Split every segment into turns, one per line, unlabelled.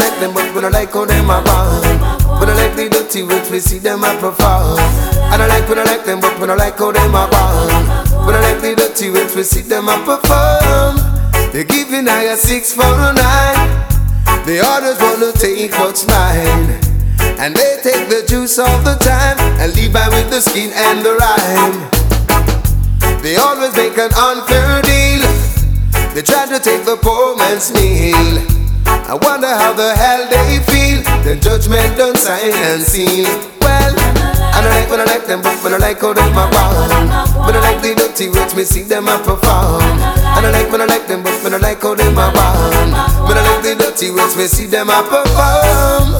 like them, but when I like how them a born. When I like the dirty rich, we see them a perform. And I like when I like them, but when I like how them a born. When I like the dirty rich, we see them a perform. They're giving I a 6 for a 9. They always wanna take what's mine, and they take the juice all the time and leave by with the skin and the rhyme. They always make an unfair deal. They try to take the poor man's meal. I wonder how the hell they feel. Then judgment done sign and seal. Well, and I like when I like them, but when I like how them a born. When I like the dirty rich, me see them a perform. And I like when I like them, but when I like how them a born. When I like the dirty rich, me see them a perform.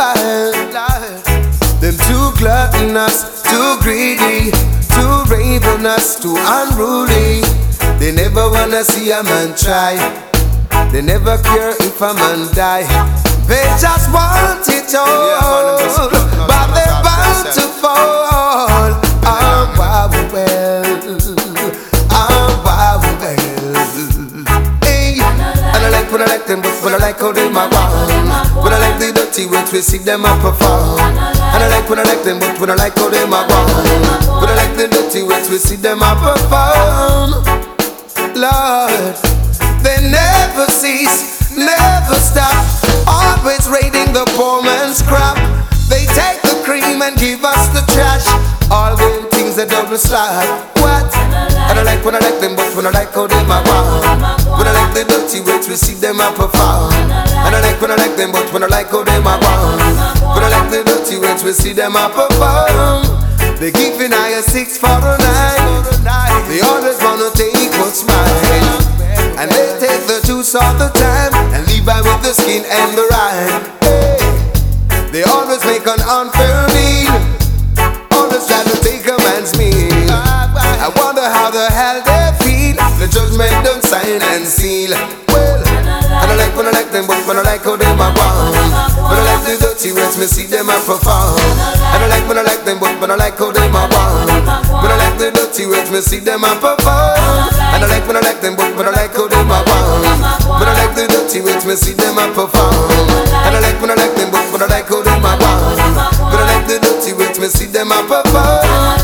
Them too gluttonous, too greedy, too ravenous, too unruly. They never wanna see a man try. They never care if a man die. They just want it all, but they're bound to fall. Oh, wow, well, oh, wow, well. Hey, and I like when I like them, but when I like how they my born. When I like the dirty rich, we see them a perform. And I like when I like them, but when I like how they my born. When I like the dirty rich, we see them a perform. Lord, they never cease, never stop, always raiding the poor man's crop. They take the cream and give us the trash. All them things a double slap. What? And I like when I like them, but when I like how them a born. When I like the dirty rich, we see them a perform. And I like when I like them, but when I like how them a born. When I like the dirty rich, we see them a perform. They giving I a 6 for a 9. They always wanna take what's mine, and they take the juice all the time and leave by with the skin and the rhyme. Hey, they always make an unfair deal. Always try to take a man's meal. I wonder how the hell they feel. The judgment don't sign and seal. Well, and I like when I like them, but when I like how them a born. When I like the dirty rich, me see them a perform. And I like when I like them, but when I like how them a born. When I like the dirty rich, me see them a perform. And I like when I like them, but when I like how them a born. When I like the dirty rich, me see them a perform. And I like when I like them, but when I like how them a born. When I like the dirty rich, me see them a perform.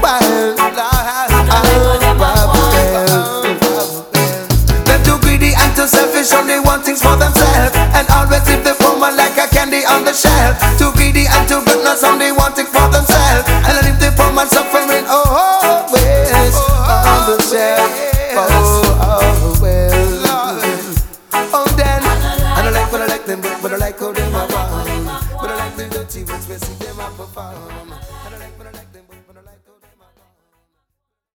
They're too greedy and too selfish, only want things for themselves, and always leave the poor man like a candy on the shelf. Too greedy and too gluttonous, only want things for themselves, and leave the poor man suffering always on the shelf. Oh, well. Oh, then. And I like when I like them, but I like how them a born. But I like the dirty ones, we see them a perform. And I like when I like them.